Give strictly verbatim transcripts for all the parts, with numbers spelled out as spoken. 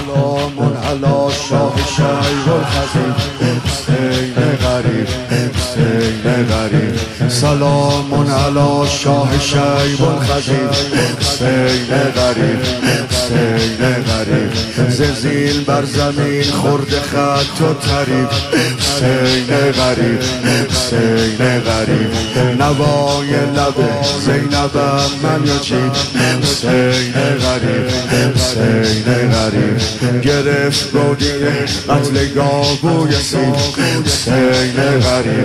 سلام علی شاه شیب الخزیب حسین غریب حسین غریب سلام علی شاه شیب الخزیب حسین غریب حسین غریب ززیل بر زمین خورد خط و طریب حسین غریب حسین غریب نوای لب زینبم من یجیب حسین غریب حسین غریب گرفت گودیه قتل گاوی سیب حسین غریب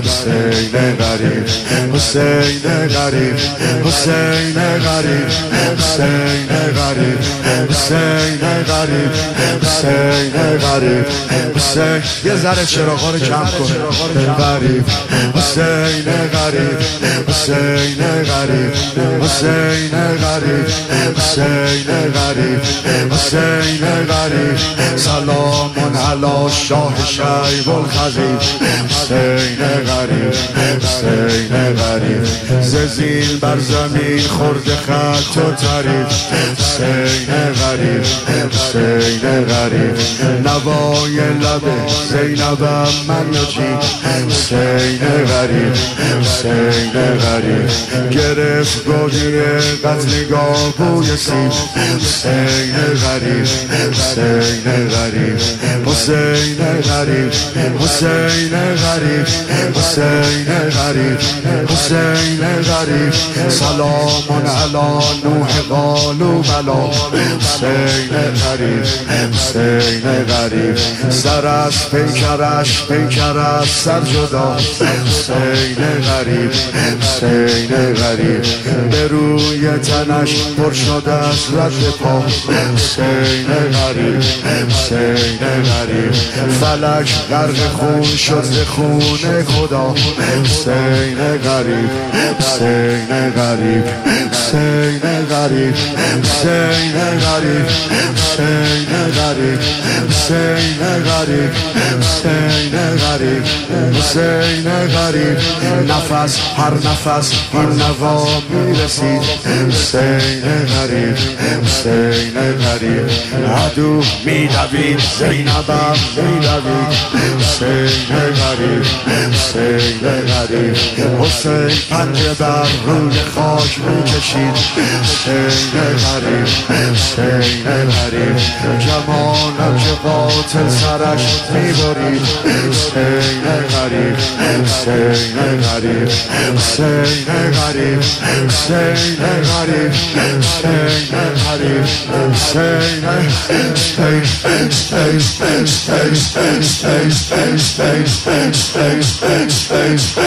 حسین غریب حسین غریب حسین غریب حسین غریب حسین غریب حسین غریب حسین یه ذره چراغا رو کم کن غریب حسین غریب حسین غریب حسین غریب حسین غریب حسین غریب سلام علی شاه شیب الخزیب حسین غریب حسین غریب ززیل بر زمین خورد خط و طریب حسین غریب حسین غریب نوای لب زینبم من یجیب حسین غریب حسین غریب گرفت گودیه قتل گاوی سیب حسین غریب حسین غریب حسین غریب حسین غریب حسین غریب حسین غریب سلام علی نوح قالوا بلا حسین غریب حسین غریب سر از پیکرش پیکر از سر جدا حسین غریب حسین غریب به روی تنش پر شده از رد پا حسین غریب حسین غریب فلک غرق خون شد ز خون خدا حسین غریب حسین غریب حسین غریب حسین غریب حسین غریب حسین غریب حسین غریب حسین غریب نفس هر نفس این نوا میرسید حسین غریب حسین غریب عدو میدوید زینبم میدوید حسین غریب حسین غریب حسین پنجه بر روی خاک میکشید حسین غریب حسین غریب جمالم که قاتل سرش میبرید حسین غریب حسین غریب حسین غریب حسین غریب حسین غریب حسین غریب حسین غریب